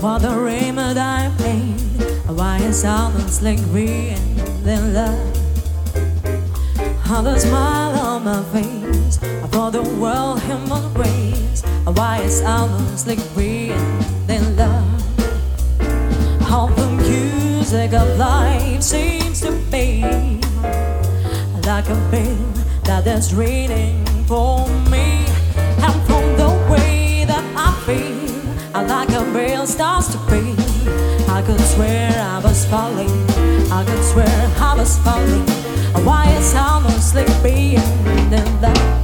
For the raiment I paid, why is almost like being in love? How the smile on my face, for the world human race, why is almost like being in love? How the music of life seems to be like a bell that is reading for me. And from the way that I feel, like a bell starts to beat, I could swear I was falling, I could swear I was falling. Why it's almost like being in love.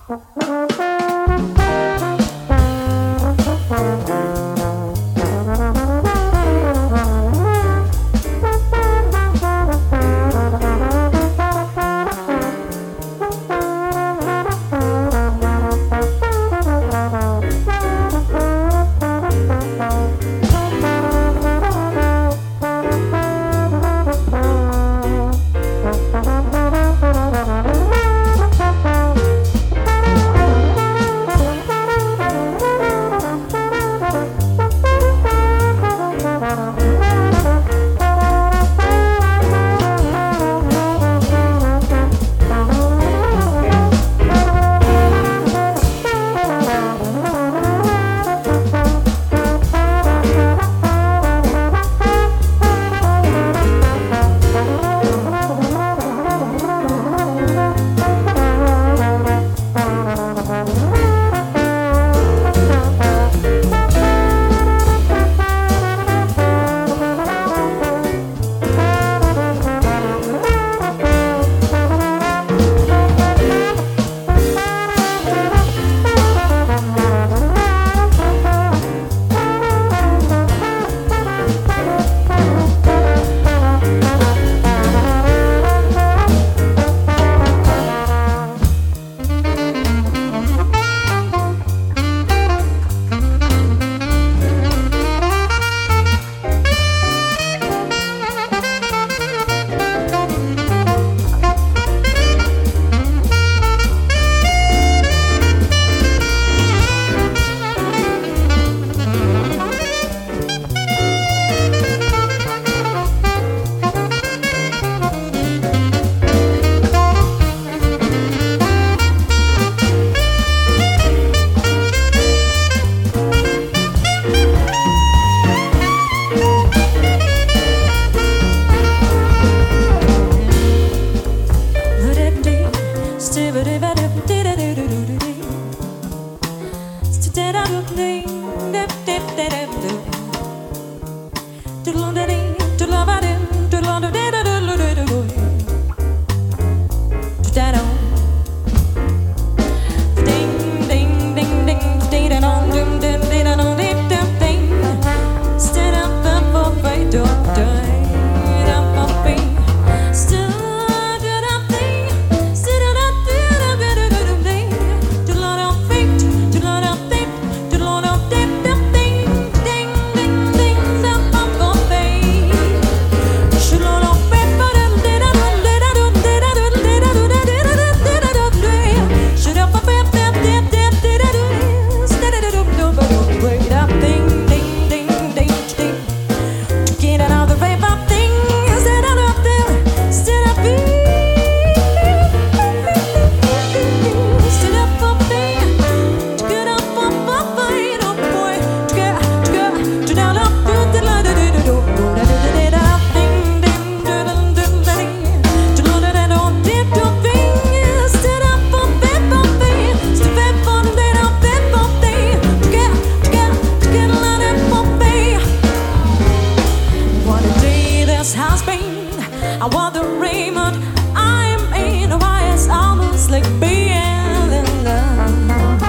I want the raiment I'm in. Why it's almost like being in love.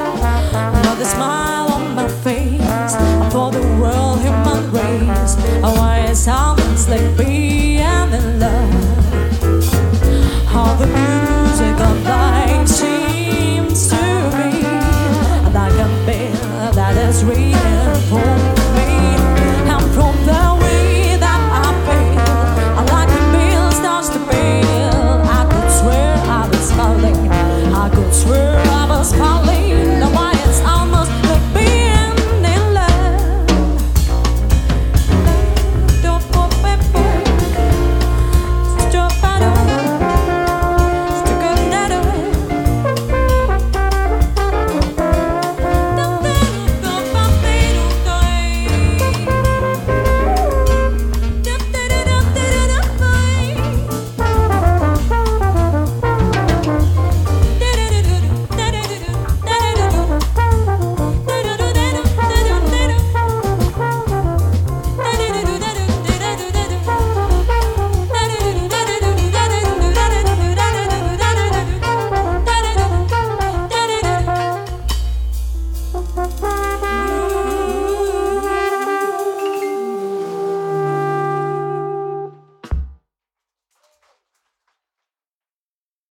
Another smile on my face for the world human race. Why it's almost like being